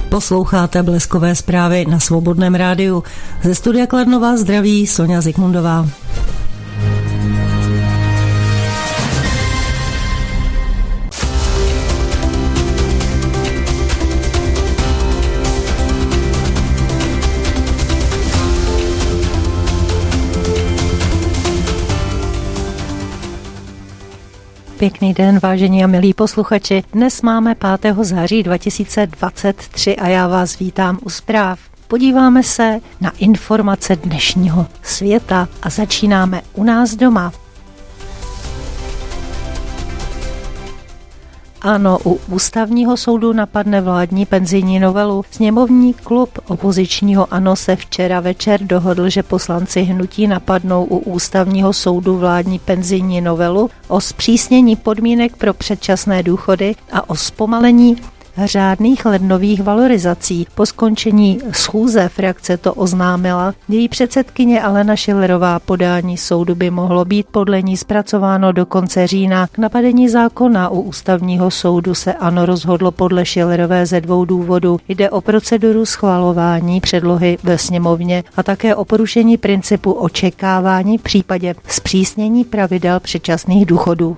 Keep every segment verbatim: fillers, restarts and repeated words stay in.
Posloucháte Bleskové zprávy na Svobodném rádiu. Ze studia Kladno vás zdraví Sonja Zikmundová. Pěkný den, vážení a milí posluchači. Dnes máme pátého září dva tisíce dvacet tři a já vás vítám u zpráv. Podíváme se na informace dnešního světa a začínáme u nás doma. Ano, u Ústavního soudu napadne vládní penzijní novelu. Sněmovní klub opozičního ANO se včera večer dohodl, že poslanci hnutí napadnou u Ústavního soudu vládní penzijní novelu o zpřísnění podmínek pro předčasné důchody a o zpomalení řádných lednových valorizací. Po skončení schůze frakce to oznámila. Její předsedkyně Alena Schillerová. Podání soudu by mohlo být podle ní zpracováno do konce října. K napadení zákona u Ústavního soudu se ANO rozhodlo podle Schillerové ze dvou důvodů. Jde o proceduru schvalování předlohy ve sněmovně a také o porušení principu očekávání v případě zpřísnění pravidel předčasných důchodů.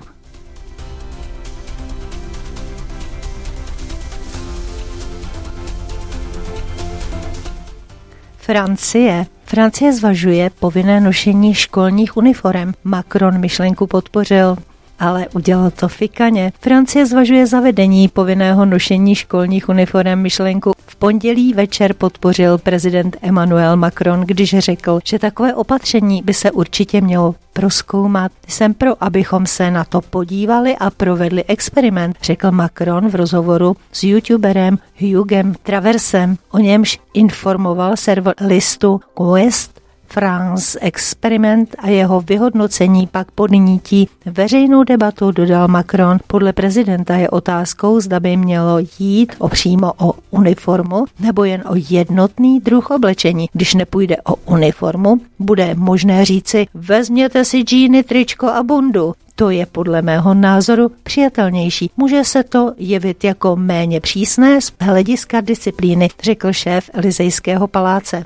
Francie. Francie zvažuje povinné nošení školních uniforem. Macron myšlenku podpořil, ale udělal to fikaně. Francie zvažuje zavedení povinného nošení školních uniforem. Myšlenku v pondělí večer podpořil prezident Emmanuel Macron, když řekl, že takové opatření by se určitě mělo prozkoumat. Jsem pro, abychom se na to podívali a provedli experiment, řekl Macron v rozhovoru s youtuberem Hughem Traversem. O němž informoval server listu West France. Experiment a jeho vyhodnocení pak podnítí veřejnou debatu, dodal Macron. Podle prezidenta je otázkou, zda by mělo jít o přímo o uniformu nebo jen o jednotný druh oblečení. Když nepůjde o uniformu, bude možné říci, vezměte si džíny, tričko a bundu. To je podle mého názoru přijatelnější. Může se to jevit jako méně přísné z hlediska disciplíny, řekl šéf Elysejského paláce.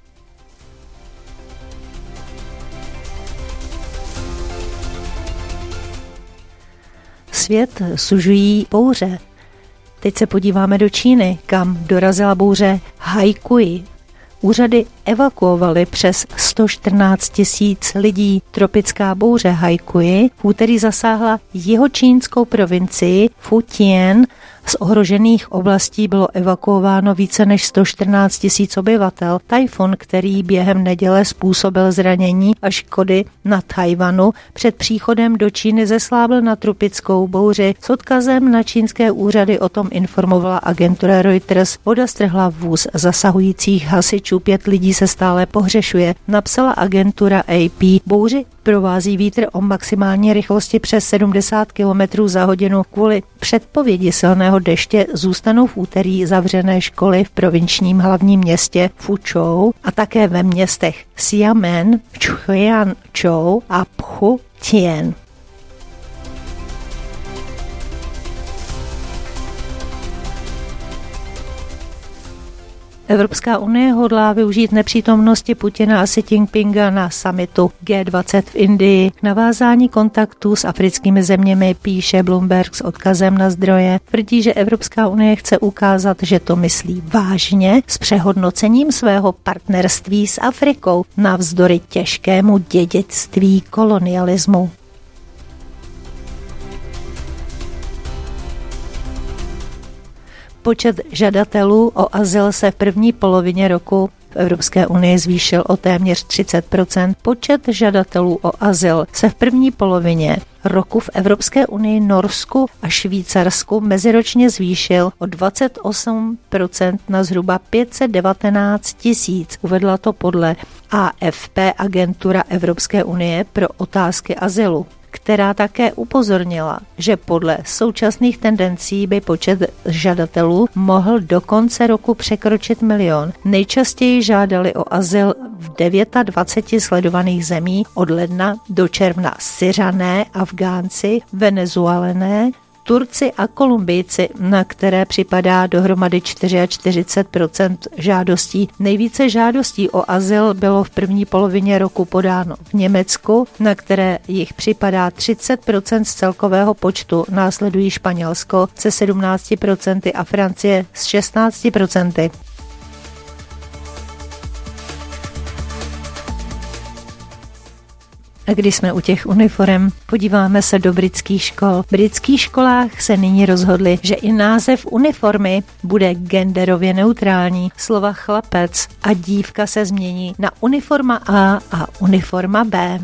Svět sužují bouře. Teď se podíváme do Číny, kam dorazila bouře Haikui. Úřady evakuovaly přes sto čtrnáct tisíc lidí. Tropická bouře Haikui v úterý zasáhla jihočínskou provincii Fujian. Z ohrožených oblastí bylo evakuováno více než sto čtrnáct tisíc obyvatel. Tajfun, který během neděle způsobil zranění a škody na Tchaj-wanu, před příchodem do Číny zeslábil na tropickou bouři. S odkazem na čínské úřady o tom informovala agentura Reuters. Voda strhla vůz zasahujících hasičů, pět lidí se stále pohřešuje. Napsala agentura A P. Bouři provází vítr o maximální rychlosti přes sedmdesát kilometrů za hodinu. Kvůli předpovědi silného deště zůstanou v úterý zavřené školy v provinčním hlavním městě Fuzhou a také ve městech Xiamen, Quanzhou a Pchutian. Evropská unie hodlá využít nepřítomnosti Putina a Xi Jinpinga na summitu G dvacet v Indii k navázání kontaktů s africkými zeměmi, píše Bloomberg s odkazem na zdroje. Tvrdí, že Evropská unie chce ukázat, že to myslí vážně s přehodnocením svého partnerství s Afrikou navzdory těžkému dědictví kolonialismu. Počet žadatelů o azyl se v první polovině roku v Evropské unii zvýšil o téměř třicet procent. Počet žadatelů o azyl se v první polovině roku v Evropské unii, Norsku a Švýcarsku meziročně zvýšil o dvacet osm procent na zhruba pět set devatenáct tisíc. Uvedla to podle A F P agentura Evropské unie pro otázky azylu, která také upozornila, že podle současných tendencí by počet žadatelů mohl do konce roku překročit milion. Nejčastěji žádali o azyl v dvaceti devíti sledovaných zemí od ledna do června Syřané, Afgánci, Venezuelané, Turci a Kolumbijci, na které připadá dohromady čtyřicet čtyři procent žádostí. Nejvíce žádostí o azyl bylo v první polovině roku podáno v Německu, na které jich připadá třicet procent z celkového počtu, následují Španělsko se sedmnáct procent a Francie s šestnáct procent. A když jsme u těch uniform, podíváme se do britských škol. V britských školách se nyní rozhodli, že i název uniformy bude genderově neutrální. Slova chlapec a dívka se změní na uniforma A a uniforma B.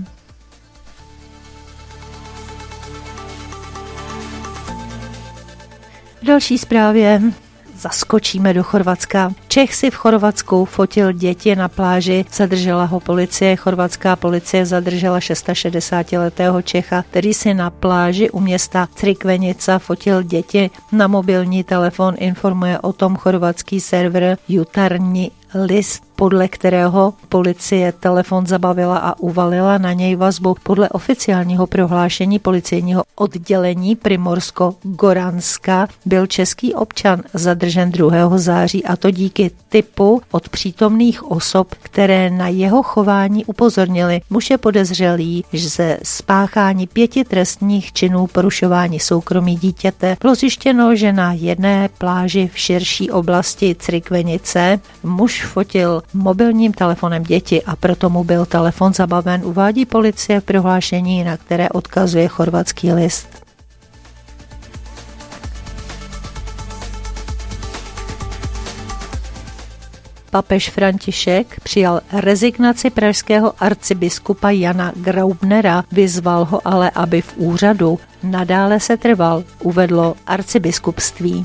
V další zprávě zaskočíme do Chorvatska. Čech si v Chorvatsku fotil děti na pláži, zadržela ho policie. Chorvatská policie zadržela šedesátišestiletého Čecha, který si na pláži u města Crikvenica fotil děti na mobilní telefon, informuje o tom chorvatský server Jutarnji list, podle kterého policie telefon zabavila a uvalila na něj vazbu. Podle oficiálního prohlášení policejního oddělení Primorsko-Goranska byl český občan zadržen druhého září, a to díky tipu od přítomných osob, které na jeho chování upozornili. Muž je podezřelý ze spáchání pěti trestních činů porušování soukromí dítěte. Bylo zjištěno, že na jedné pláži v širší oblasti Crikvenice muž fotil mobilním telefonem děti a proto mu byl telefon zabaven, uvádí policie v prohlášení, na které odkazuje chorvatský list. Papež František přijal rezignaci pražského arcibiskupa Jana Graubnera, vyzval ho ale, aby v úřadu nadále setrval, uvedlo arcibiskupství.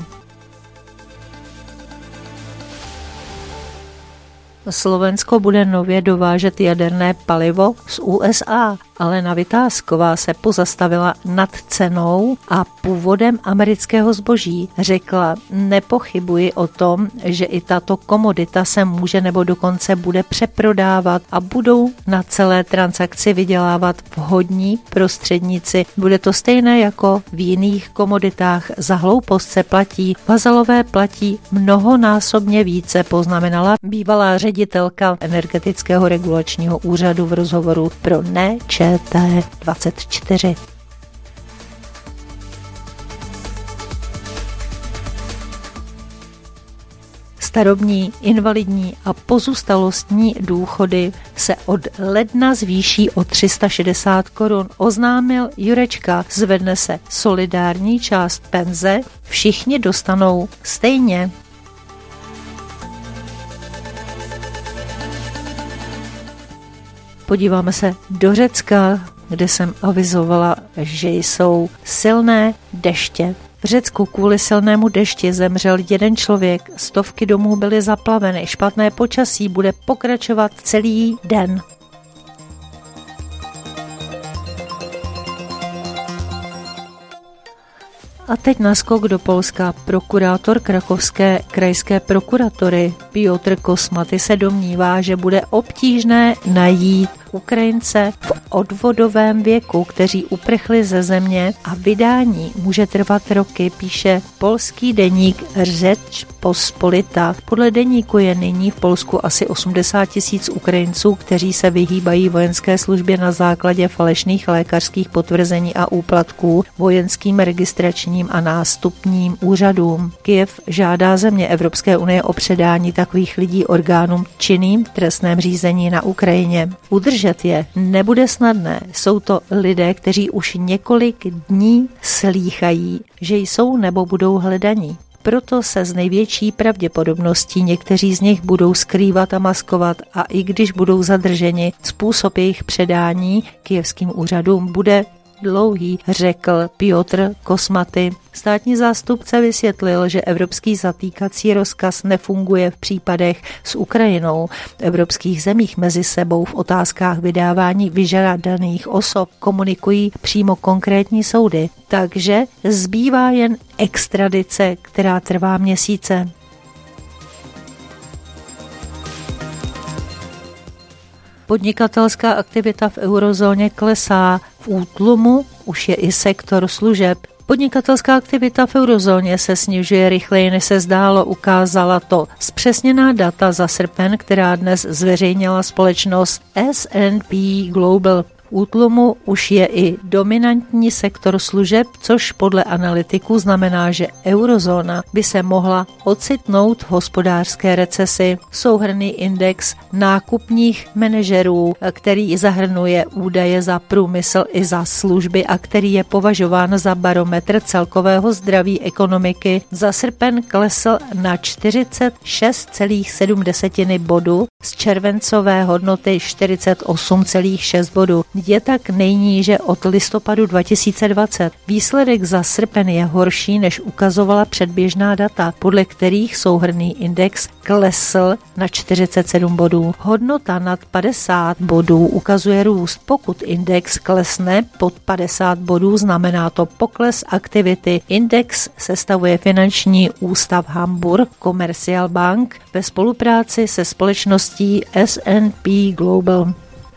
Slovensko bude nově dovážet jaderné palivo z U S A. Alena Vitásková se pozastavila nad cenou a původem amerického zboží. Řekla, nepochybuji o tom, že i tato komodita se může nebo dokonce bude přeprodávat a budou na celé transakci vydělávat vhodní prostředníci. Bude to stejné jako v jiných komoditách. Za hloupost se platí. Vazalové platí mnohonásobně více, poznamenala bývalá ředitelka energetického regulačního úřadu v rozhovoru pro ne Č T dvacet čtyři. Starobní, invalidní a pozůstalostní důchody se od ledna zvýší o tři sta šedesát korun, oznámil Jurečka. Zvedne se solidární část penze, všichni dostanou stejně. Podíváme se do Řecka, kde jsem avizovala, že jsou silné deště. V Řecku kvůli silnému dešti zemřel jeden člověk, stovky domů byly zaplaveny, špatné počasí bude pokračovat celý den. A teď naskok do Polska. Prokurátor krakovské krajské prokuratury Piotr Kosmaty se domnívá, že bude obtížné najít Ukrajince v odvodovém věku, kteří uprchli ze země a vydání může trvat roky, píše polský deník Řeč Pospolita. Podle deníku je nyní v Polsku asi osmdesát tisíc Ukrajinců, kteří se vyhýbají vojenské službě na základě falešných lékařských potvrzení a úplatků vojenským registračním a nástupním úřadům. Kyjev žádá země Evropské unie o předání takových lidí orgánům činným v trestném řízení na Ukrajině. Udržet je nebude snadné. Jsou to lidé, kteří už několik dní slýchají, že jsou nebo budou hledaní. Proto se s největší pravděpodobností někteří z nich budou skrývat a maskovat a i když budou zadrženi, způsob jejich předání kyjevským úřadům bude dlouhý, řekl Piotr Kosmaty. Státní zástupce vysvětlil, že evropský zatýkací rozkaz nefunguje v případech s Ukrajinou. V evropských zemích mezi sebou v otázkách vydávání vyžádaných osob komunikují přímo konkrétní soudy. Takže zbývá jen extradice, která trvá měsíce. Podnikatelská aktivita v eurozóně klesá. V útlumu už je i sektor služeb. Podnikatelská aktivita v eurozóně se snižuje rychleji, než se zdálo, ukázala to zpřesněná data za srpen, která dnes zveřejnila společnost S and P Global. Útlumu už je i dominantní sektor služeb, což podle analytiků znamená, že eurozóna by se mohla ocitnout v hospodářské recesi. Souhrnný index nákupních manažerů, který zahrnuje údaje za průmysl i za služby a který je považován za barometr celkového zdraví ekonomiky, za srpen klesl na čtyřicet šest celá sedm bodu z červencové hodnoty čtyřicet osm celá šest bodu. Je tak nejníže od listopadu dva tisíce dvacet. Výsledek za srpen je horší, než ukazovala předběžná data, podle kterých souhrnný index klesl na čtyřicet sedm bodů. Hodnota nad padesát bodů ukazuje růst. Pokud index klesne pod padesát bodů, znamená to pokles aktivity. Index sestavuje finanční ústav Hamburg Commercial Bank ve spolupráci se společností S and P Global.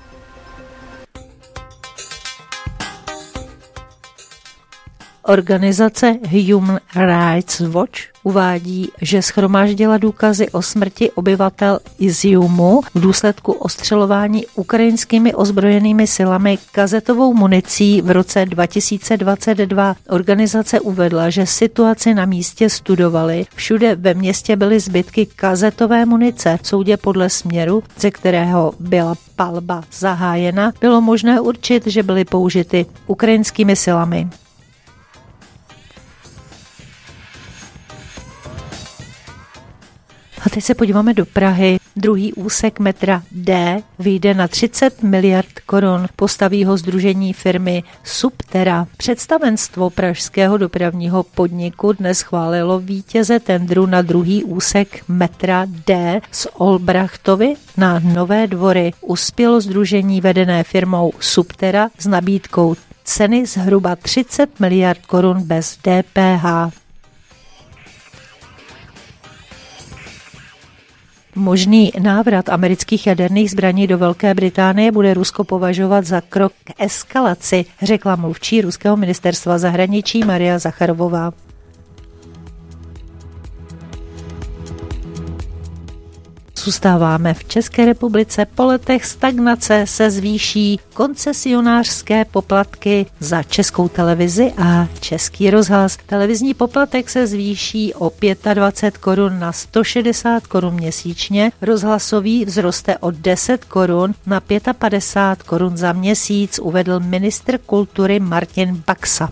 Organizace Human Rights Watch uvádí, že shromáždila důkazy o smrti obyvatel Iziumu v důsledku ostřelování ukrajinskými ozbrojenými silami kazetovou municí v roce dva tisíce dvacet dva. Organizace uvedla, že situaci na místě studovali. Všude ve městě byly zbytky kazetové munice. Soudě podle směru, ze kterého byla palba zahájena, bylo možné určit, že byly použity ukrajinskými silami. A teď se podíváme do Prahy. Druhý úsek metra D vyjde na třicet miliard korun. Postaví ho sdružení firmy Subterra. Představenstvo pražského dopravního podniku dnes schválilo vítěze tendru na druhý úsek metra D z Olbrachtovy na Nové Dvory. Uspělo sdružení vedené firmou Subterra s nabídkou ceny zhruba třicet miliard korun bez D P H. Možný návrat amerických jaderných zbraní do Velké Británie bude Rusko považovat za krok k eskalaci, řekla mluvčí ruského ministerstva zahraničí Maria Zacharovová. Zůstáváme v České republice. Po letech stagnace se zvýší koncesionářské poplatky za Českou televizi a Český rozhlas. Televizní poplatek se zvýší o dvacet pět korun na sto šedesát korun měsíčně, rozhlasový vzroste o deset korun na padesát pět korun za měsíc, uvedl ministr kultury Martin Baxa.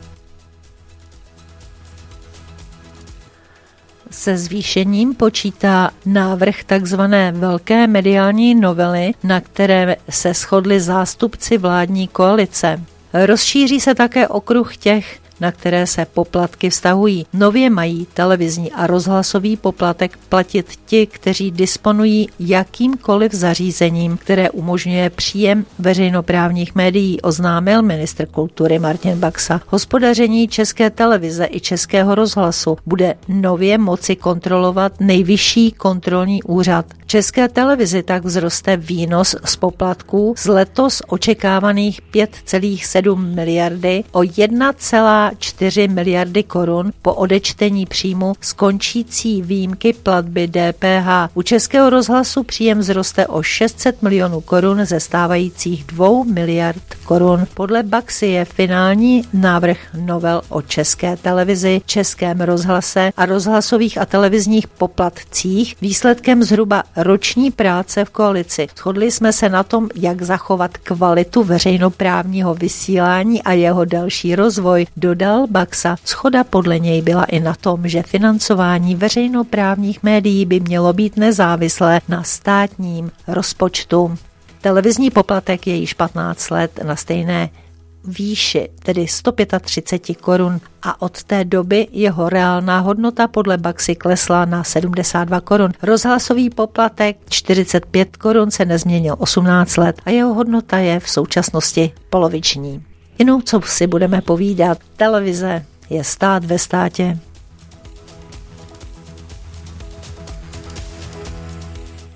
Se zvýšením počítá návrh takzvané velké mediální novely, na které se shodli zástupci vládní koalice. Rozšíří se také okruh těch, na které se poplatky vztahují. Nově mají televizní a rozhlasový poplatek platit ti, kteří disponují jakýmkoliv zařízením, které umožňuje příjem veřejnoprávních médií, oznámil ministr kultury Martin Baxa. Hospodaření České televize i Českého rozhlasu bude nově moci kontrolovat Nejvyšší kontrolní úřad. České televizi tak vzroste výnos z poplatků z letos očekávaných pět celá sedm miliardy o jedna celá čtyři miliardy korun po odečtení příjmu skončící výjimky platby D P H. U Českého rozhlasu příjem vzroste o šest set milionů korun ze stávajících dvou miliard korun. Podle Baxy je finální návrh novel o České televizi, Českém rozhlase a rozhlasových a televizních poplatcích výsledkem zhruba roční práce v koalici. Shodli jsme se na tom, jak zachovat kvalitu veřejnoprávního vysílání a jeho další rozvoj, dodal Baxa. Shoda podle něj byla i na tom, že financování veřejnoprávních médií by mělo být nezávislé na státním rozpočtu. Televizní poplatek je již patnáct let na stejné výši, tedy sto třicet pět korun, a od té doby jeho reálná hodnota podle Baxy klesla na sedmdesát dva korun. Rozhlasový poplatek čtyřicet pět korun se nezměnil osmnáct let a jeho hodnota je v současnosti poloviční. Jinou, co si budeme povídat, televize je stát ve státě.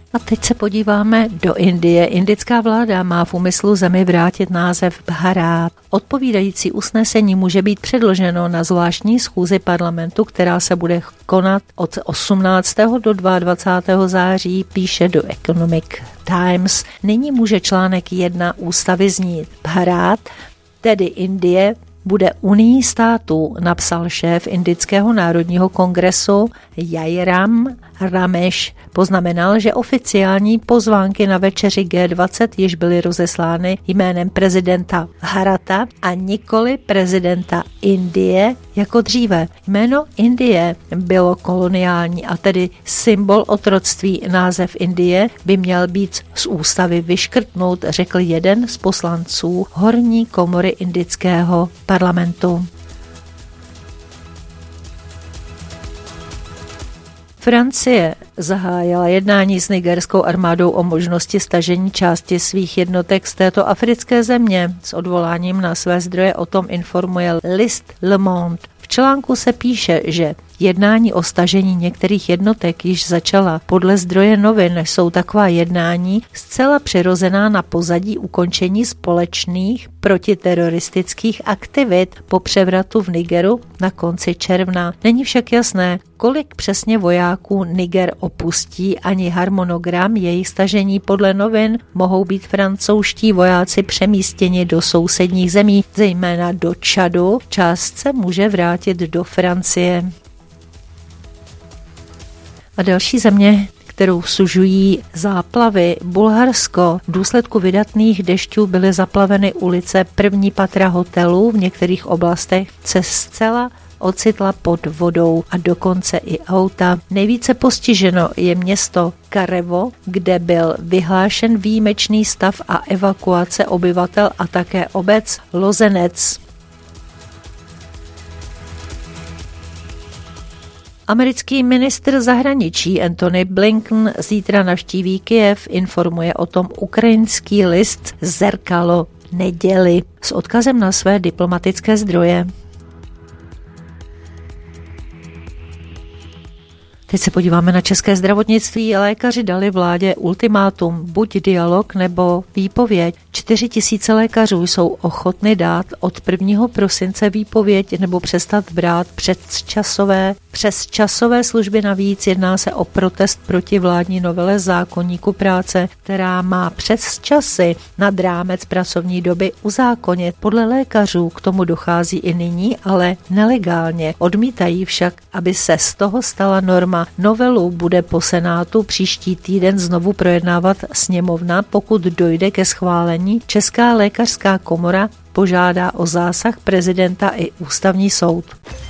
A teď se podíváme do Indie. Indická vláda má v úmyslu zemi vrátit název Bharát. Odpovídající usnesení může být předloženo na zvláštní schůzi parlamentu, která se bude konat od osmnáctého do dvacátého druhého září, píše do Economic Times. Nyní může článek jedna ústavy znít: Bharát, tedy Indie, bude unii států, napsal šéf Indického národního kongresu Jairam Ramesh. Poznamenal, že oficiální pozvánky na večeři G dvacet již byly rozeslány jménem prezidenta Bharata a nikoli prezidenta Indie jako dříve. Jméno Indie bylo koloniální a tedy symbol otroctví. Název Indie by měl být z ústavy vyškrtnut, řekl jeden z poslanců horní komory indického parlamentu. Francie zahájila jednání s nigerskou armádou o možnosti stažení části svých jednotek z této africké země. S odvoláním na své zdroje o tom informuje list Le Monde. V článku se píše, že jednání o stažení některých jednotek již začala. Podle zdroje novin jsou taková jednání zcela přirozená na pozadí ukončení společných protiteroristických aktivit po převratu v Nigeru na konci června. Není však jasné, kolik přesně vojáků Niger opustí, ani harmonogram jejich stažení. Podle novin mohou být francouzští vojáci přemístěni do sousedních zemí, zejména do Čadu. Část se může vrátit do Francie. A další země, kterou sužují záplavy, Bulharsko. V důsledku vydatných dešťů byly zaplaveny ulice, první patra hotelů, v některých oblastech se zcela ocitla pod vodou a dokonce i auta. Nejvíce postiženo je město Karevo, kde byl vyhlášen výjimečný stav a evakuace obyvatel, a také obec Lozenec. Americký ministr zahraničí Antony Blinken zítra navštíví Kyjev, informuje o tom ukrajinský list Zerkalo neděli s odkazem na své diplomatické zdroje. Teď se podíváme na české zdravotnictví. Lékaři dali vládě ultimátum, buď dialog nebo výpověď. Čtyři tisíce lékařů jsou ochotny dát od prvního prosince výpověď nebo přestat brát předčasové, přesčasové služby. Navíc jedná se o protest proti vládní novele zákoníku práce, která má přesčasy nad rámec pracovní doby uzákonit. Podle lékařů k tomu dochází i nyní, ale nelegálně. Odmítají však, aby se z toho stala norma. Novelu bude po Senátu příští týden znovu projednávat sněmovna. Pokud dojde ke schválení, Česká lékařská komora požádá o zásah prezidenta i ústavní soud.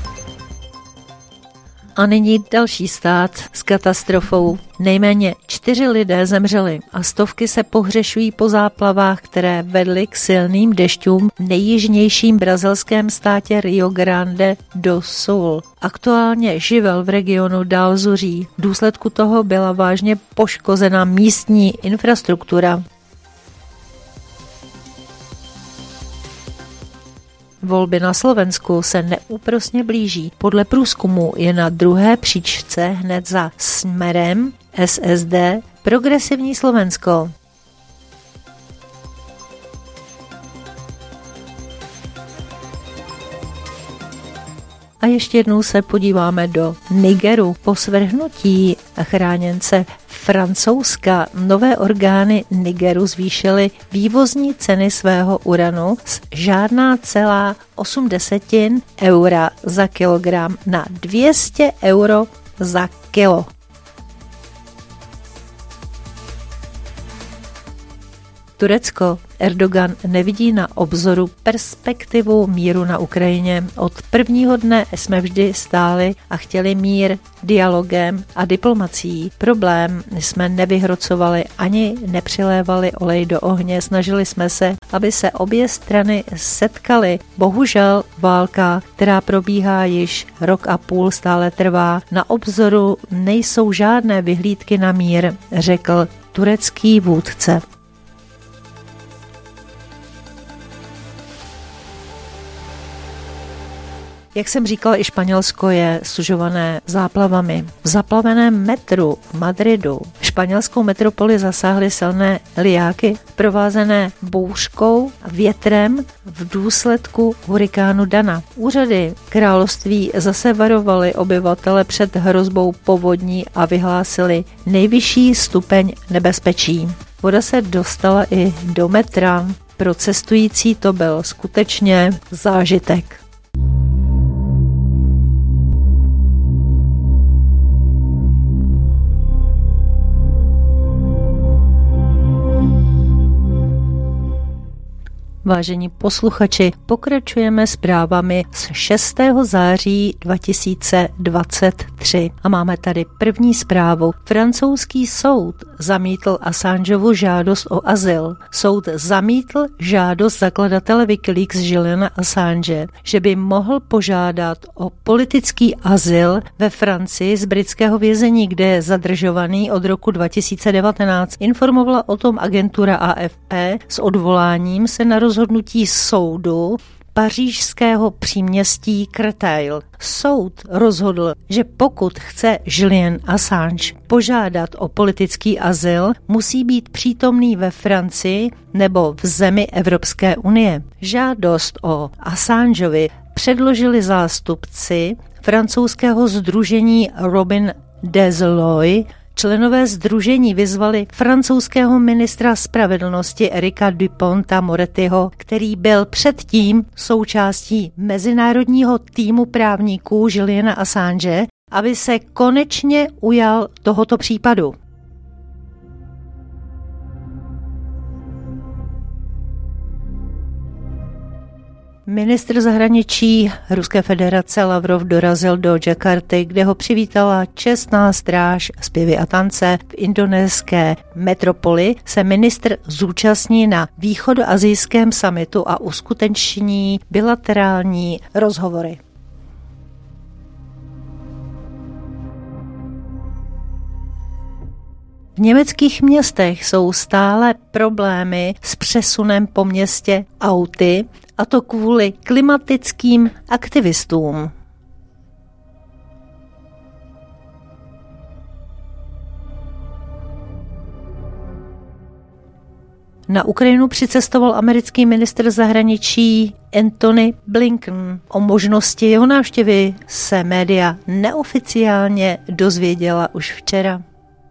A nyní další stát s katastrofou. Nejméně čtyři lidé zemřeli a stovky se pohřešují po záplavách, které vedly k silným dešťům v nejjižnějším brazilském státě Rio Grande do Sul. Aktuálně živel v regionu dál zuří. V důsledku toho byla vážně poškozena místní infrastruktura. Volby na Slovensku se neúprosně blíží. Podle průzkumu je na druhé příčce hned za Smerem, S S D, Progresivní Slovensko. A ještě jednou se podíváme do Nigeru. Po svrhnutí chráněnce Francouzska nové orgány Nigeru zvýšily vývozní ceny svého uranu z žádná celá osm desetin eura za kilogram na dvě stě euro za kilo. Turecko. Erdogan nevidí na obzoru perspektivu míru na Ukrajině. Od prvního dne jsme vždy stáli a chtěli mír dialogem a diplomacií. Problém jsme nevyhrocovali ani nepřilévali olej do ohně. Snažili jsme se, aby se obě strany setkaly. Bohužel válka, která probíhá již rok a půl, stále trvá. Na obzoru nejsou žádné vyhlídky na mír, řekl turecký vůdce. Jak jsem říkala, i Španělsko je sužované záplavami. V zaplaveném metru v Madridu španělskou metropoli zasáhly silné lijáky, provázené bouřkou a větrem v důsledku hurikánu Dana. Úřady království zase varovaly obyvatele před hrozbou povodní a vyhlásili nejvyšší stupeň nebezpečí. Voda se dostala i do metra. Pro cestující to byl skutečně zážitek. Vážení posluchači, pokračujeme zprávami z šestého září dva tisíce dvacet tři a máme tady první zprávu. Francouzský soud zamítl Assangeovu žádost o azyl. Soud zamítl žádost zakladatele Wikileaks Juliana Assange, že by mohl požádat o politický azyl ve Francii z britského vězení, kde je zadržovaný od roku dva tisíce devatenáct. Informovala o tom agentura A F P s odvoláním se na rozhodnutí soudu pařížského příměstí Créteil. Soud rozhodl, že pokud chce Julian Assange požádat o politický azyl, musí být přítomný ve Francii nebo v zemi Evropské unie. Žádost o Assangeovi předložili zástupci francouzského sdružení Robin des Lois. Členové sdružení vyzvali francouzského ministra spravedlnosti Erika Dupont-Moretyho, který byl předtím součástí mezinárodního týmu právníků Juliana Assange, aby se konečně ujal tohoto případu. Ministr zahraničí Ruské federace Lavrov dorazil do Jakarty, kde ho přivítala čestná stráž, zpěvy a tance. V indonéské metropoli se ministr zúčastní na východoasijském summitu a uskuteční bilaterální rozhovory. V německých městech jsou stále problémy s přesunem po městě auty, a to kvůli klimatickým aktivistům. Na Ukrajinu přicestoval americký ministr zahraničí Antony Blinken. O možnosti jeho návštěvy se média neoficiálně dozvěděla už včera.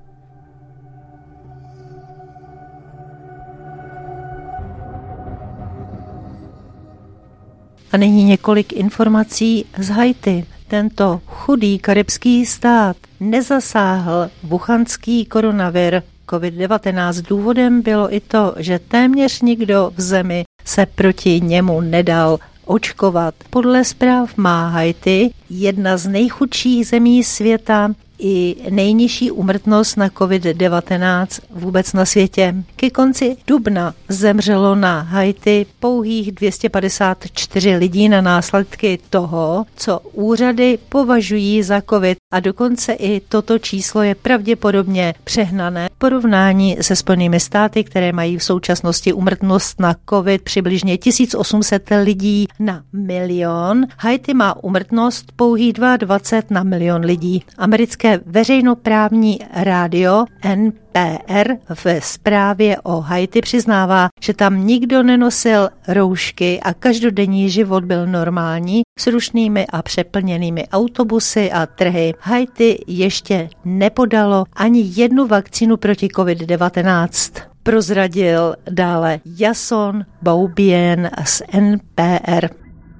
A nyní několik informací z Haiti. Tento chudý karibský stát nezasáhl wuhanský koronavir covid devatenáct. Důvodem bylo i to, že téměř nikdo v zemi se proti němu nedal očkovat. Podle zpráv má Haiti jedna z nejchudších zemí světa i nejnižší úmrtnost na covid devatenáct vůbec na světě. Ke konci dubna zemřelo na Haiti pouhých dvě stě padesát čtyři lidí na následky toho, co úřady považují za covid, a dokonce i toto číslo je pravděpodobně přehnané v porovnání se Spojenými státy, které mají v současnosti úmrtnost na covid přibližně tisíc osm set lidí na milion. Haiti má úmrtnost pouhých dvacet dva na milion lidí. Americké veřejnoprávní rádio N P R v zprávě o Haiti přiznává, že tam nikdo nenosil roušky a každodenní život byl normální s rušnými a přeplněnými autobusy a trhy. Haiti ještě nepodalo ani jednu vakcínu proti covid devatenáct. Prozradil dále Jason Boubien z N P R.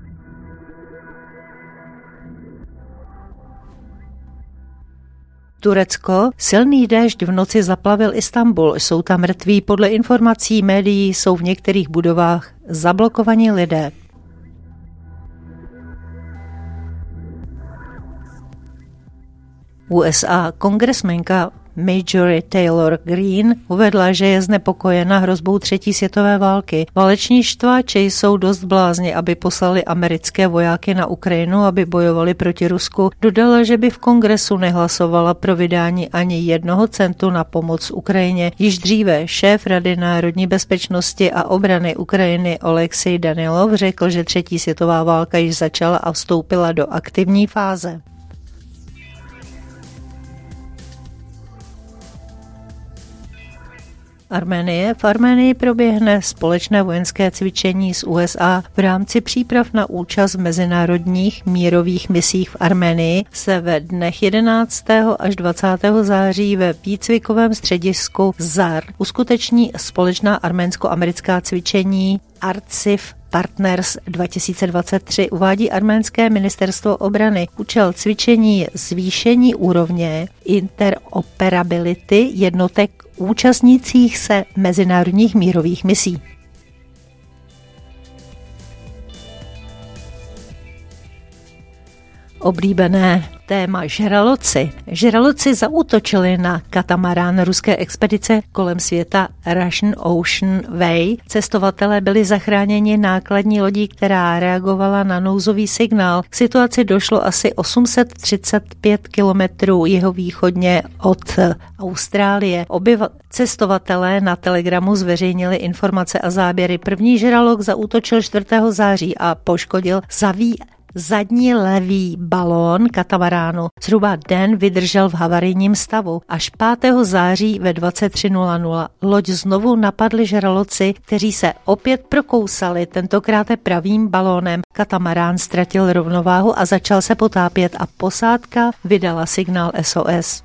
Turecko. Silný déšť v noci zaplavil Istanbul. Jsou tam mrtví. Podle informací médií jsou v některých budovách zablokovaní lidé. U S A kongresmenka Marjorie Taylor Greene uvedla, že je znepokojena hrozbou třetí světové války. Váleční štváči jsou dost blázni, aby poslali americké vojáky na Ukrajinu, aby bojovali proti Rusku. Dodala, že by v kongresu nehlasovala pro vydání ani jednoho centu na pomoc Ukrajině. Již dříve šéf Rady národní bezpečnosti a obrany Ukrajiny Oleksij Danilov řekl, že třetí světová válka již začala a vstoupila do aktivní fáze. Arménie. V Arménii proběhne společné vojenské cvičení s U S A. V rámci příprav na účast v mezinárodních mírových misích v Arménii se ve dnech jedenáctého až dvacátého září ve výcvikovém středisku Zar uskuteční společná arménsko-americká cvičení Arciv Partners dva tisíce dvacet tři, uvádí arménské ministerstvo obrany. Účel cvičení je zvýšení úrovně interoperability jednotek účastnících se mezinárodních mírových misí. Oblíbené téma žraloci. Žraloci zaútočili na katamarán ruské expedice kolem světa Russian Ocean Way. Cestovatelé byli zachráněni nákladní lodí, která reagovala na nouzový signál. K situaci došlo asi osm set třicet pět kilometrů jihovýchodně od Austrálie. Obyva- cestovatelé na Telegramu zveřejnili informace a záběry. První žralok zaútočil čtvrtého září a poškodil zaví zadní levý balón katamaránu. Zhruba den vydržel v havarijním stavu. Až pátého září ve dvacet tři nula nula loď znovu napadli žraloci, kteří se opět prokousali, tentokrát pravým balónem. Katamarán ztratil rovnováhu a začal se potápět a posádka vydala signál S O S.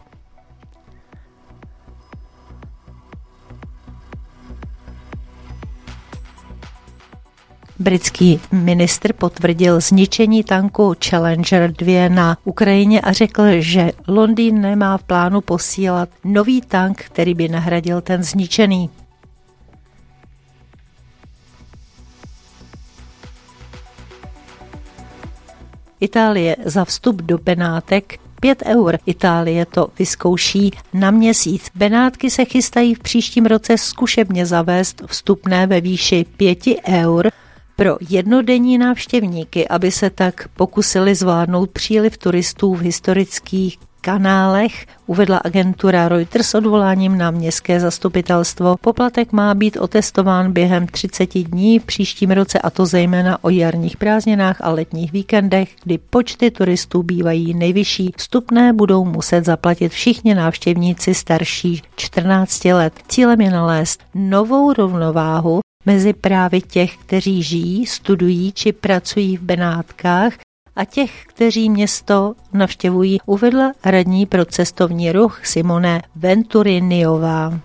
Britský ministr potvrdil zničení tanku Challenger dva na Ukrajině a řekl, že Londýn nemá v plánu posílat nový tank, který by nahradil ten zničený. Itálie za vstup do Benátek pět eur. Itálie to vyzkouší na měsíc. Benátky se chystají v příštím roce zkušebně zavést vstupné ve výši pět eur pro jednodenní návštěvníky, aby se tak pokusili zvládnout příliv turistů v historických kanálech, uvedla agentura Reuters s odvoláním na městské zastupitelstvo. Poplatek má být otestován během třicet dní v příštím roce, a to zejména o jarních prázdninách a letních víkendech, kdy počty turistů bývají nejvyšší. Vstupné budou muset zaplatit všichni návštěvníci starší čtrnácti let. Cílem je nalézt novou rovnováhu mezi právy těch, kteří žijí, studují či pracují v Benátkách, a těch, kteří město navštěvují, uvedla radní pro cestovní ruch Simone Venturiniová.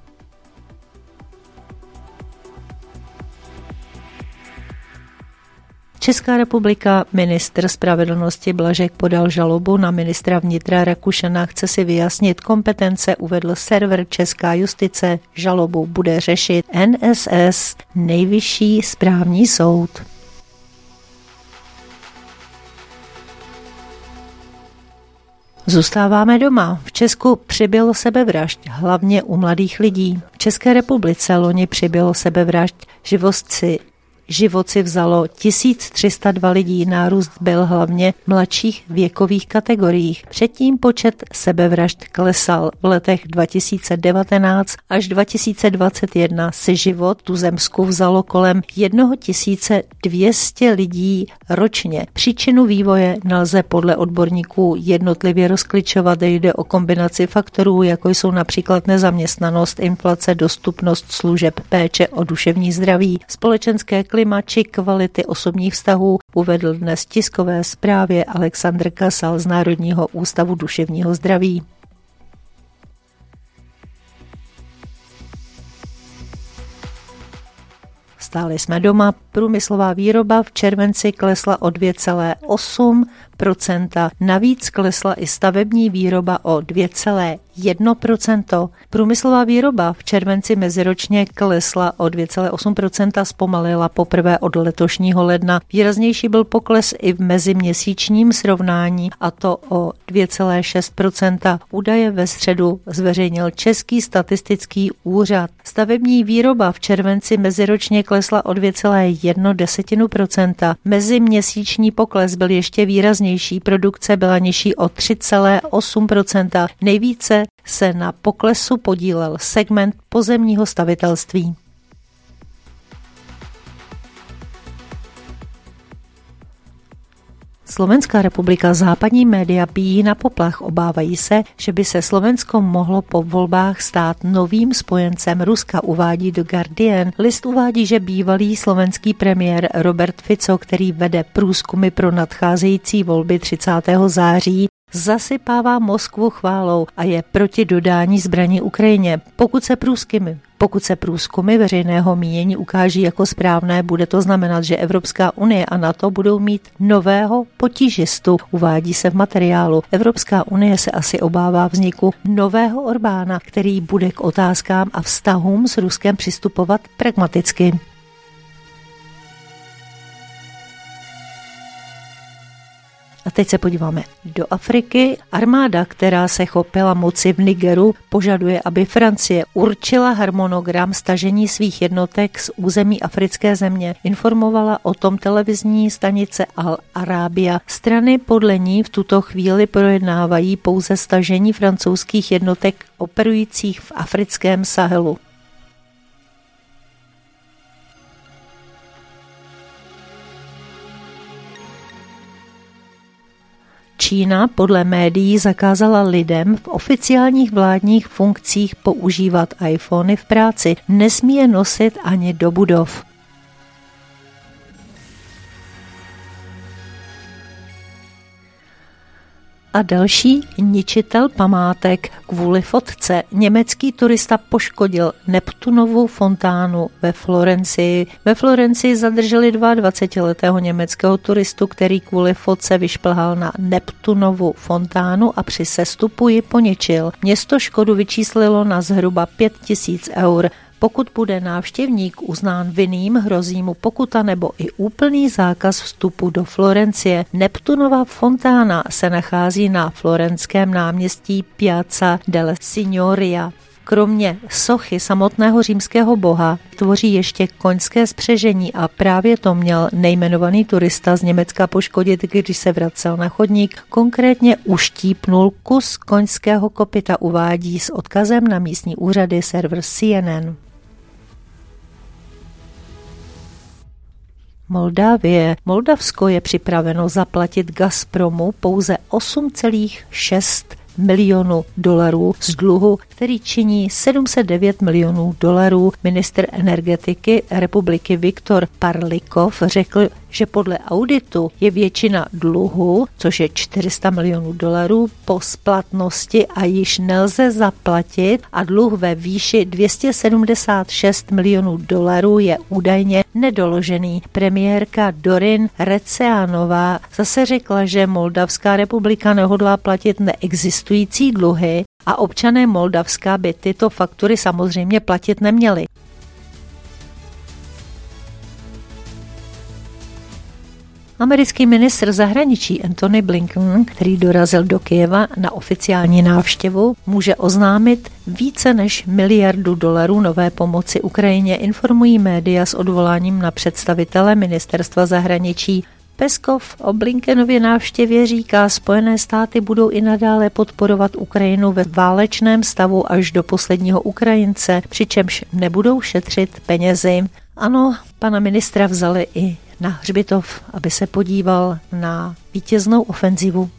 Česká republika. Ministr spravedlnosti Blažek podal žalobu na ministra vnitra Rakušana. Chce si vyjasnit kompetence, uvedl server Česká justice. Žalobu bude řešit N S S, Nejvyšší správní soud. Zůstáváme doma. V Česku přibylo sebevražd, hlavně u mladých lidí. V České republice loni přibylo sebevražd, živostci Život si vzalo tisíc tři sta dva lidí, nárůst byl hlavně v mladších věkových kategoriích. Předtím počet sebevražd klesal. V letech dva tisíce devatenáct až dva tisíce dvacet jedna si život tuzemsku vzalo kolem tisíc dvě stě lidí ročně. Příčinu vývoje nelze podle odborníků jednotlivě rozklíčovat, jde o kombinaci faktorů, jako jsou například nezaměstnanost, inflace, dostupnost služeb, péče o duševní zdraví, společenské klima či kvality osobních vztahů, uvedl dnes v tiskové zprávě Alexandr Kasal z Národního ústavu duševního zdraví. Stáli jsme doma. Průmyslová výroba v červenci klesla o dvě celá osm procenta. Navíc klesla i stavební výroba o dvě celá jedna procenta. Průmyslová výroba v červenci meziročně klesla o dvě celá osm procenta, zpomalila poprvé od letošního ledna. Výraznější byl pokles i v meziměsíčním srovnání, a to o dvě celá šest procenta. Údaje ve středu zveřejnil Český statistický úřad. Stavební výroba v červenci meziročně klesla o dvě celá jedna procenta. Meziměsíční pokles byl ještě výraznější, produkce byla nižší o tři celá osm procenta. Nejvíce se na poklesu podílel segment pozemního stavitelství. Slovenská republika, západní média bijí na poplach, obávají se, že by se Slovensko mohlo po volbách stát novým spojencem Ruska, uvádí The Guardian. List uvádí, že bývalý slovenský premiér Robert Fico, který vede průzkumy pro nadcházející volby třicátého září, zasypává Moskvu chválou a je proti dodání zbraní Ukrajině. Pokud se průzkumy, pokud se průzkumy veřejného mínění ukáží jako správné, bude to znamenat, že Evropská unie a NATO budou mít nového potížistu, uvádí se v materiálu. Evropská unie se asi obává vzniku nového Orbána, který bude k otázkám a vztahům s Ruskem přistupovat pragmaticky. A teď se podíváme do Afriky. Armáda, která se chopila moci v Nigeru, požaduje, aby Francie určila harmonogram stažení svých jednotek z území africké země. Informovala o tom televizní stanice Al Arabia. Strany podle ní v tuto chvíli projednávají pouze stažení francouzských jednotek operujících v africkém Sahelu. Čína podle médií zakázala lidem v oficiálních vládních funkcích používat iPhony v práci. Nesmí je nosit ani do budov. A další ničitel památek kvůli fotce. Německý turista poškodil Neptunovu fontánu ve Florencii. Ve Florencii zadrželi dvacetiletého německého turistu, který kvůli fotce vyšplhal na Neptunovu fontánu a při sestupu ji poničil. Město škodu vyčíslilo na zhruba pět tisíc eur. Pokud bude návštěvník uznán vinným, hrozí mu pokuta nebo i úplný zákaz vstupu do Florencie. Neptunova fontána se nachází na florenském náměstí Piazza della Signoria. Kromě sochy samotného římského boha tvoří ještě koňské spřežení a právě to měl nejmenovaný turista z Německa poškodit, když se vracel na chodník. Konkrétně uštípnul kus koňského kopyta, uvádí s odkazem na místní úřady server C N N. Moldávie. Moldavsko je připraveno zaplatit Gazpromu pouze osm celá šest milionů dolarů z dluhu, který činí sedm set devět milionů dolarů. Ministr energetiky republiky Viktor Parlikov řekl, že podle auditu je většina dluhu, což je čtyři sta milionů dolarů, po splatnosti a již nelze zaplatit a dluh ve výši dvě stě sedmdesát šest milionů dolarů je údajně nedoložený. Premiérka Dorin Receanová zase řekla, že Moldavská republika nehodlá platit neexistující dluhy a občané Moldavska by tyto faktury samozřejmě platit neměli. Americký ministr zahraničí Antony Blinken, který dorazil do Kyjeva na oficiální návštěvu, může oznámit více než miliardu dolarů nové pomoci Ukrajině, informují média s odvoláním na představitele ministerstva zahraničí. Peskov o Blinkenově návštěvě říká, Spojené státy budou i nadále podporovat Ukrajinu ve válečném stavu až do posledního Ukrajince, přičemž nebudou šetřit penězi. Ano, pana ministra vzali i na hřbitov, aby se podíval na vítěznou ofenzivu.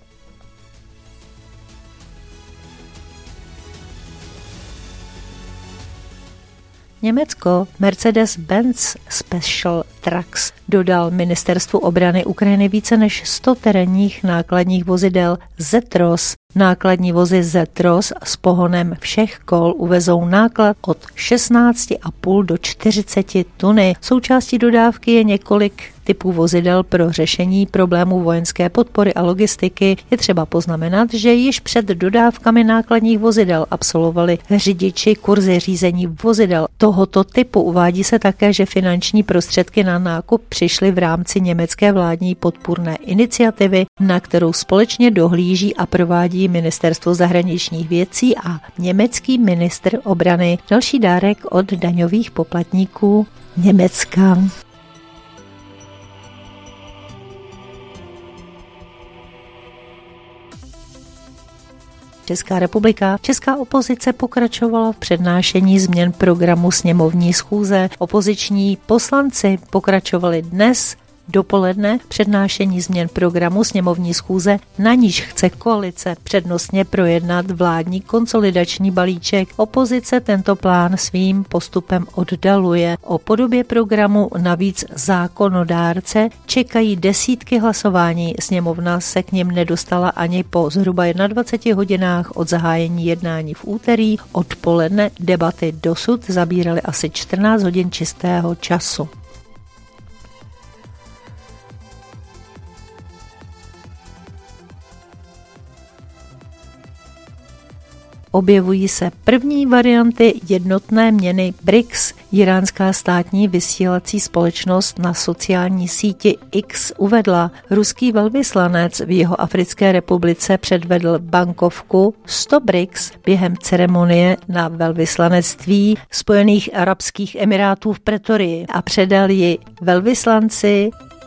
Německo Mercedes-Benz Special Trucks dodal ministerstvu obrany Ukrajiny více než sto terénních nákladních vozidel Zetros. Nákladní vozy Zetros s pohonem všech kol uvezou náklad od šestnáct celá pět do čtyřicet tuny. Součástí dodávky je několik typů vozidel pro řešení problémů vojenské podpory a logistiky. Je třeba poznamenat, že již před dodávkami nákladních vozidel absolvovali řidiči kurzy řízení vozidel tohoto typu. Uvádí se také, že finanční prostředky na nákup přišly v rámci německé vládní podpůrné iniciativy, na kterou společně dohlíží a provádí Ministerstvo zahraničních věcí a německý ministr obrany. Další dárek od daňových poplatníků Německa. Česká republika. Česká opozice pokračovala v přednášení změn programu sněmovní schůze. Opoziční poslanci pokračovali dnes dopoledne přednášení změn programu sněmovní schůze, na níž chce koalice přednostně projednat vládní konsolidační balíček. Opozice tento plán svým postupem oddaluje. O podobě programu navíc zákonodárce čekají desítky hlasování. Sněmovna se k nim nedostala ani po zhruba dvaceti jedné hodinách od zahájení jednání v úterý. Odpoledne debaty dosud zabíraly asi čtrnáct hodin čistého času. Objevují se první varianty jednotné měny B R I C S. Iránská státní vysílací společnost na sociální síti X uvedla, ruský velvyslanec v Jihoafrické republice předvedl bankovku sto B R I C S během ceremonie na velvyslanectví Spojených arabských emirátů v Pretorii a předal ji velvyslanci.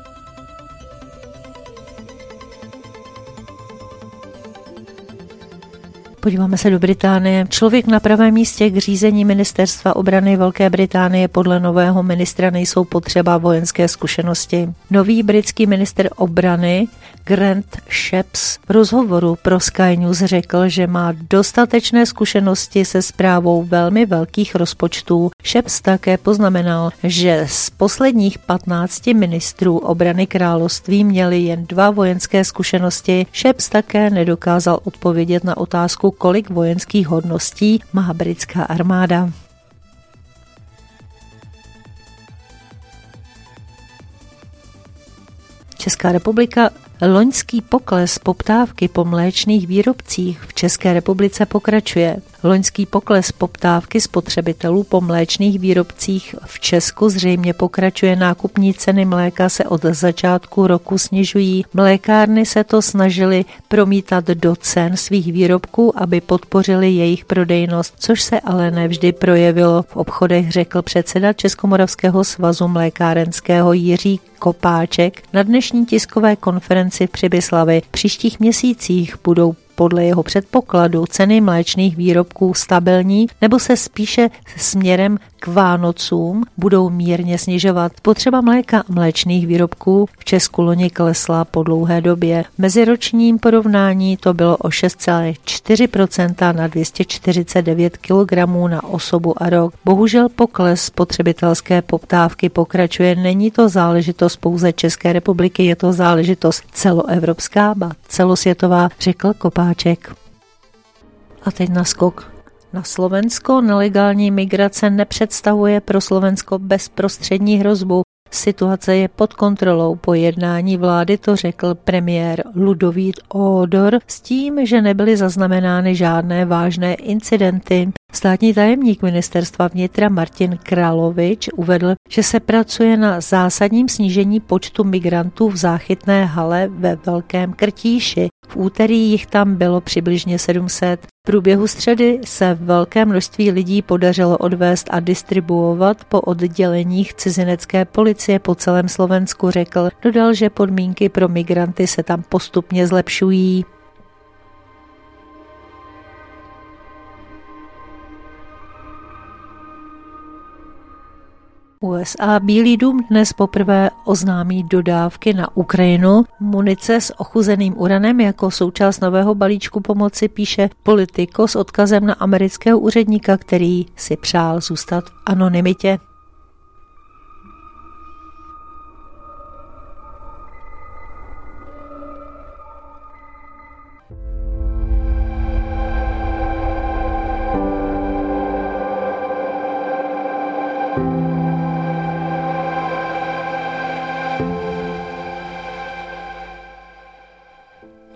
Podíváme se do Británie. Člověk na pravém místě k řízení ministerstva obrany Velké Británie. Podle nového ministra nejsou potřeba vojenské zkušenosti. Nový britský ministr obrany Grant Shapps v rozhovoru pro Sky News řekl, že má dostatečné zkušenosti se správou velmi velkých rozpočtů. Shapps také poznamenal, že z posledních patnácti ministrů obrany království měli jen dva vojenské zkušenosti. Shapps také nedokázal odpovědět na otázku, kolik vojenských hodností má britská armáda. Česká republika. Loňský pokles poptávky po mléčných výrobcích v České republice pokračuje. Loňský pokles poptávky spotřebitelů po mléčných výrobcích v Česku zřejmě pokračuje. Nákupní ceny mléka se od začátku roku snižují. Mlékárny se to snažily promítat do cen svých výrobků, aby podpořili jejich prodejnost, což se ale nevždy projevilo v obchodech, řekl předseda Českomoravského svazu mlékárenského Jiří Kopáček na dnešní tiskové konferenci v Přibyslavi. V příštích měsících budou podle jeho předpokladu ceny mléčných výrobků stabilní nebo se spíše směrem k Vánocům budou mírně snižovat. Spotřeba mléka a mléčných výrobků v Česku loni klesla po dlouhé době. V meziročním porovnání to bylo o šest celá čtyři procenta na dvě stě čtyřicet devět kilogramů na osobu a rok. Bohužel pokles spotřebitelské poptávky pokračuje. Není to záležitost pouze České republiky, je to záležitost celoevropská, ba celosvětová, řekl Kopáček. A teď naskok na Slovensko. Nelegální migrace nepředstavuje pro Slovensko bezprostřední hrozbu. Situace je pod kontrolou. Po jednání vlády to řekl premiér Ludovít Ódor s tím, že nebyly zaznamenány žádné vážné incidenty. Státní tajemník ministerstva vnitra Martin Kralovič uvedl, že se pracuje na zásadním snížení počtu migrantů v záchytné hale ve Velkém Krtíši. V úterý jich tam bylo přibližně sedm set. V průběhu středy se velké množství lidí podařilo odvést a distribuovat po odděleních cizinecké policie po celém Slovensku, řekl. Dodal, že podmínky pro migranty se tam postupně zlepšují. U S A. Bílý dům dnes poprvé oznámí dodávky na Ukrajinu munice s ochuzeným uranem jako součást nového balíčku pomoci, píše Politico s odkazem na amerického úředníka, který si přál zůstat v anonymitě.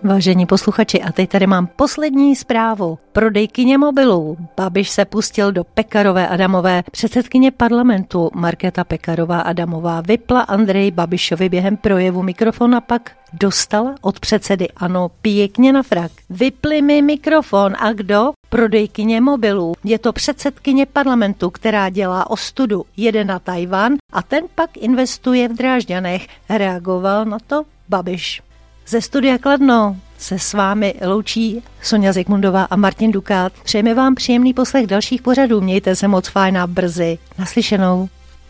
Vážení posluchači, a teď tady mám poslední zprávu. Prodejkyně mobilů. Babiš se pustil do Pekarové Adamové. Předsedkyně parlamentu Markéta Pekarová Adamová vypla Andreji Babišovi během projevu mikrofon a pak dostala od předsedy ANO pěkně na frak. Vypli mi mikrofon. A kdo? Prodejkyně mobilů. Je to předsedkyně parlamentu, která dělá ostudu. Jede na Tajvan a ten pak investuje v Drážďanech. Reagoval na to Babiš. Ze studia Kladno se s vámi loučí Sonja Zikmundová a Martin Dukát. Přejeme vám příjemný poslech dalších pořadů. Mějte se moc fajn a brzy. Naslyšenou.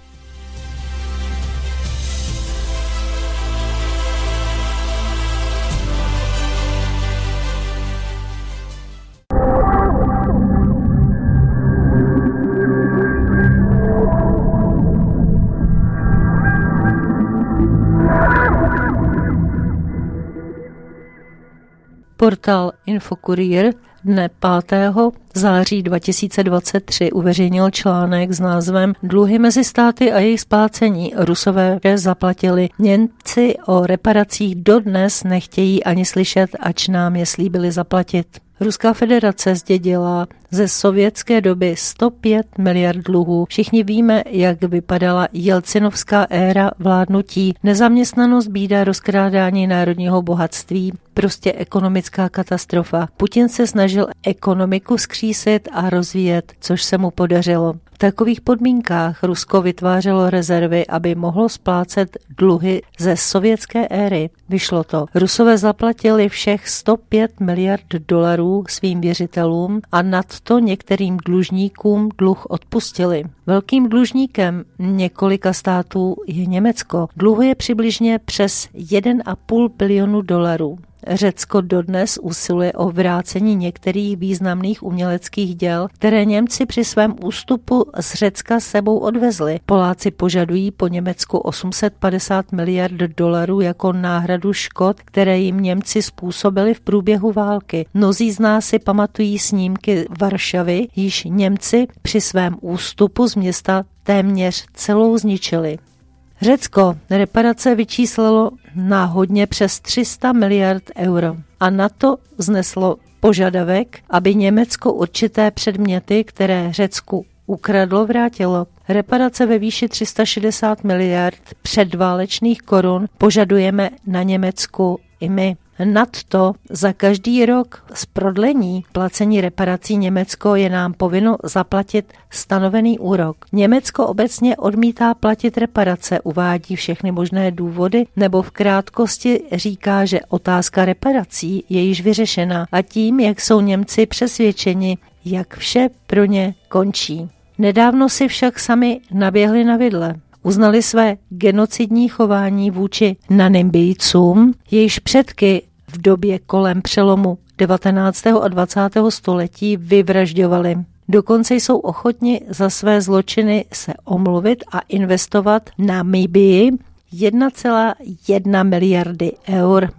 Portál Infokurier dne pátého září dva tisíce dvacet tři uveřejnil článek s názvem Dluhy mezi státy a jejich splácení. Rusové zaplatili, Němci o reparacích dodnes nechtějí ani slyšet, ač nám je slíbili zaplatit. Ruská federace zdědila ze sovětské doby sto pět miliard dluhů. Všichni víme, jak vypadala jelcinovská éra vládnutí. Nezaměstnanost, bída, rozkrádání národního bohatství, prostě ekonomická katastrofa. Putin se snažil ekonomiku zkřísit a rozvíjet, což se mu podařilo. V takových podmínkách Rusko vytvářelo rezervy, aby mohlo splácet dluhy ze sovětské éry. Vyšlo to. Rusové zaplatili všech sto pět miliard dolarů svým věřitelům a nad to některým dlužníkům dluh odpustili. Velkým dlužníkem několika států je Německo. Dluhuje přibližně přes jeden a půl bilionu dolarů. Řecko dodnes usiluje o vrácení některých významných uměleckých děl, které Němci při svém ústupu z Řecka sebou odvezli. Poláci požadují po Německu osm set padesát miliard dolarů jako náhradu škod, které jim Němci způsobili v průběhu války. Mnozí z nás si pamatují snímky Varšavy, již Němci při svém ústupu z města téměř celou zničili. Řecko reparace vyčíslilo náhodně přes tři sta miliard euro a na to vzneslo požadavek, aby Německo určité předměty, které Řecku ukradlo, vrátilo. Reparace ve výši tři sta šedesát miliard předválečných korun požadujeme na Německu i my. Nadto za každý rok z prodlení placení reparací Německo je nám povinno zaplatit stanovený úrok. Německo obecně odmítá platit reparace, uvádí všechny možné důvody, nebo v krátkosti říká, že otázka reparací je již vyřešena a tím, jak jsou Němci přesvědčeni, jak vše pro ně končí. Nedávno si však sami naběhli na vidle. Uznali své genocidní chování vůči Namimbijcům, jejichž předky v době kolem přelomu devatenáctého a dvacátého století vyvražďovali. Dokonce jsou ochotni za své zločiny se omluvit a investovat na Namibii jedna celá jedna miliardy eur.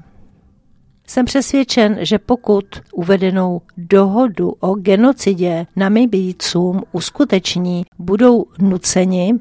Jsem přesvědčen, že pokud uvedenou dohodu o genocidě Namibijcům uskuteční, budou nuceni,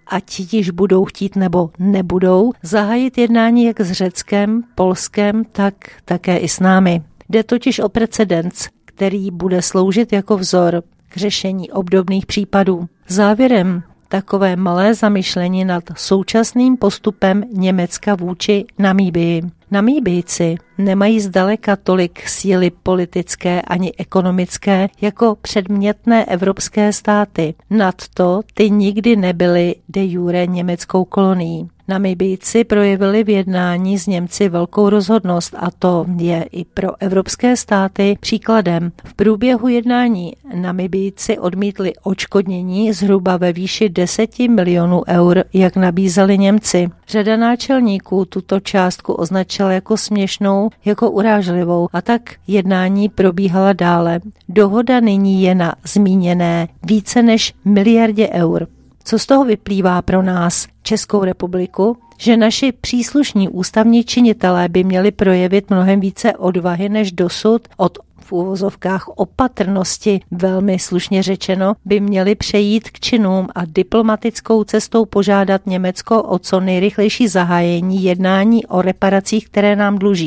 ať již budou chtít nebo nebudou, zahájit jednání jak s Řeckem, Polskem, tak také i s námi. Jde totiž o precedens, který bude sloužit jako vzor k řešení obdobných případů. Závěrem takové malé zamyšlení nad současným postupem Německa vůči Namibii. Namibijci nemají zdaleka tolik síly politické ani ekonomické jako předmětné evropské státy. Nadto ty nikdy nebyly de jure německou kolonií. Namibijci projevili v jednání s Němci velkou rozhodnost a to je i pro evropské státy příkladem. V průběhu jednání Namibijci odmítli odškodnění zhruba ve výši deset milionů eur, jak nabízeli Němci. Řada náčelníků tuto částku označila jako směšnou, jako urážlivou a tak jednání probíhala dále. Dohoda nyní je na zmíněné více než miliardě eur. Co z toho vyplývá pro nás, Českou republiku, že naši příslušní ústavní činitelé by měli projevit mnohem více odvahy než dosud, od v uvozovkách opatrnosti, velmi slušně řečeno, by měli přejít k činům a diplomatickou cestou požádat Německo o co nejrychlejší zahájení jednání o reparacích, které nám dluží.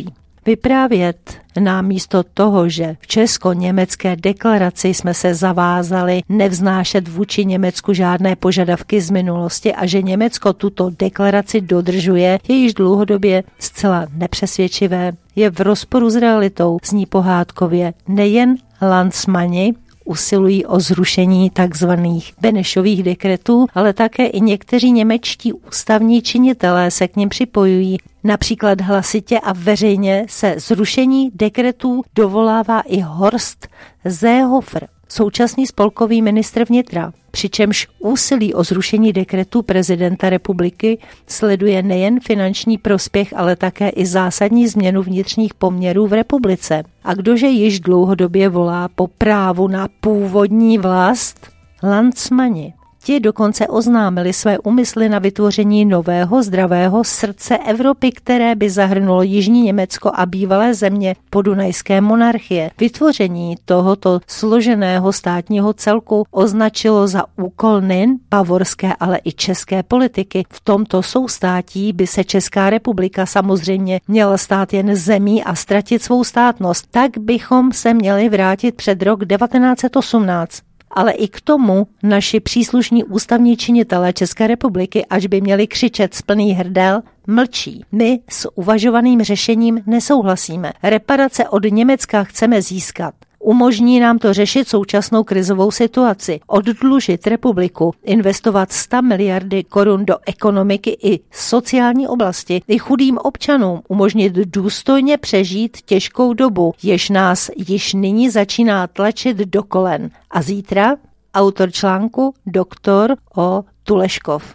Vyprávět nám místo toho, že v česko-německé deklaraci jsme se zavázali nevznášet vůči Německu žádné požadavky z minulosti a že Německo tuto deklaraci dodržuje, je již dlouhodobě zcela nepřesvědčivé. Je v rozporu s realitou, zní pohádkově. Nejen landsmani usilují o zrušení takzvaných Benešových dekretů, ale také i někteří němečtí ústavní činitelé se k nim připojují. Například hlasitě a veřejně se zrušení dekretů dovolává i Horst Seehofer, současný spolkový ministr vnitra, přičemž úsilí o zrušení dekretů prezidenta republiky sleduje nejen finanční prospěch, ale také i zásadní změnu vnitřních poměrů v republice. A kdože již dlouhodobě volá po právu na původní vlast? Landsmani. Ti dokonce oznámili své úmysly na vytvoření nového zdravého srdce Evropy, které by zahrnulo jižní Německo a bývalé země podunajské monarchie. Vytvoření tohoto složeného státního celku označilo za úkol nejen bavorské, ale i české politiky. V tomto soustátí by se Česká republika samozřejmě měla stát jen zemí a ztratit svou státnost. Tak bychom se měli vrátit před rok devatenáct set osmnáct. Ale i k tomu naši příslušní ústavní činitelé České republiky, až by měli křičet z plný hrdel, mlčí. My s uvažovaným řešením nesouhlasíme. Reparace od Německa chceme získat. Umožní nám to řešit současnou krizovou situaci, oddlužit republiku, investovat sto miliardy korun do ekonomiky i sociální oblasti, i chudým občanům umožnit důstojně přežít těžkou dobu, jež nás již nyní začíná tlačit do kolen. A zítra autor článku doktor O. Tuleškov.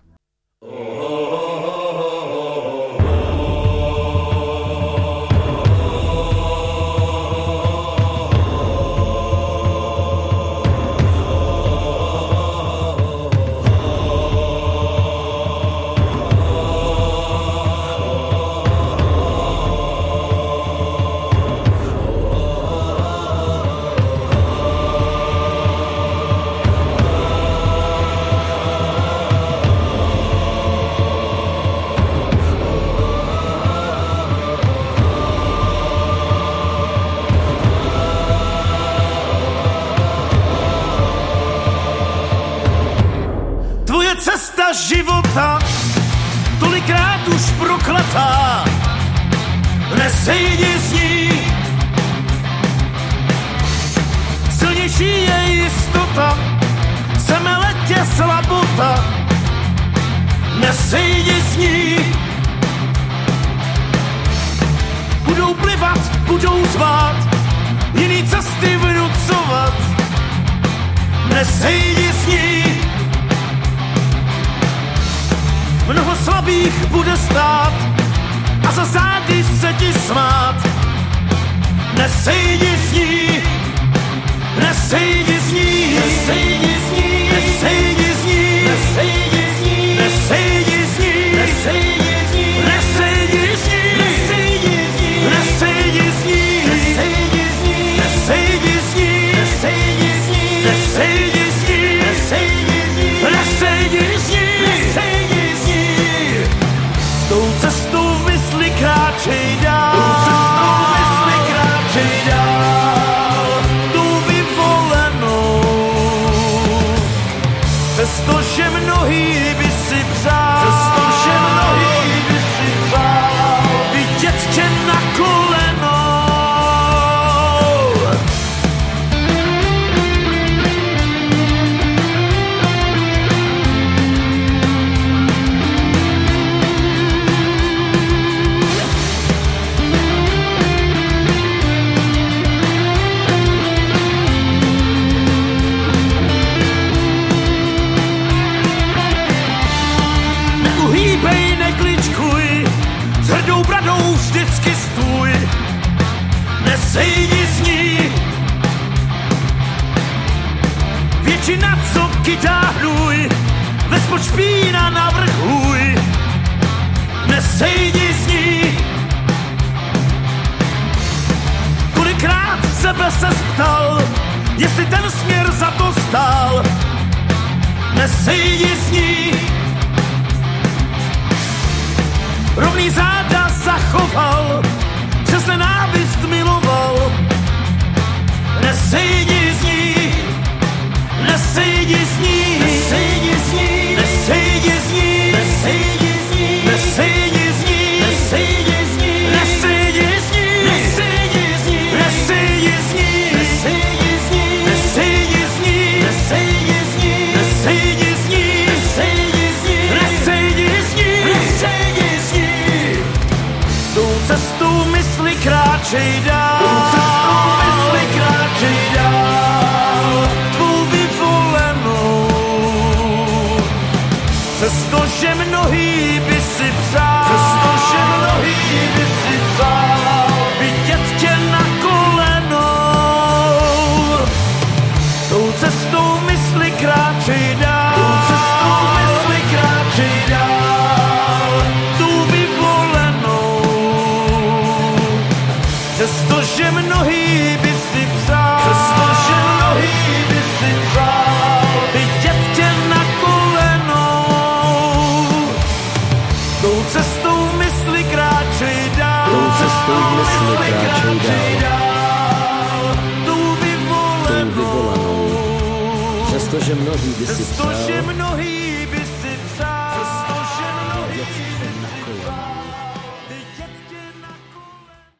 Cesta života, tolikrát už prokletá, nesejdi z ní. Silnější je jistota, semeletě slabota, nesejdi z ní. Budou plivat, budou zvát, jiný cesty vnucovat, nesejdi z ní. Mnoho slabých bude stát a za zády se ti smát. Nesejdi z ní, nesejdi z ní, nesejdi z ní, nesejdi z ní, nesejdi z ní, nesejdi z ní, nesejdi z ní, nesejdi z ní, nesejdi z ní, nesejdi z ní, nesejdi z ní, nesejdi z ní, nesejdi z ní, nesejdi z ní, nesejdi z ní. Tou cestou mysli kráčej dál, tou cestou mysli kráčej dál, tou vyvolenou. Přestože mnohý by si přál, přestože mnohý by si přál, vidět tě na kolenou. Hýbej, nekličkuj, s hrdou bradou vždycky stůj, nesejdi z ní. Většina, co kytáhnuj, vespoč špína navrhuj, nesejdi z ní. Kolikrát sebe se ptal, jestli ten směr za to stál, nesejdi z ní. Rovný záda zachoval, přes nenávist cestou mysli kráčej dál, tou cestou mysli kráčej dál, tu vyvolenou. Přestože mnohý by si přál, přestože mnohý by si přál vidět tě na kolenou, tou cestou mysli kráčej dál, tou cestou mysli kráčej dál, tou vyvolenou. Přestože mnohý by si přál, Přestože mnohý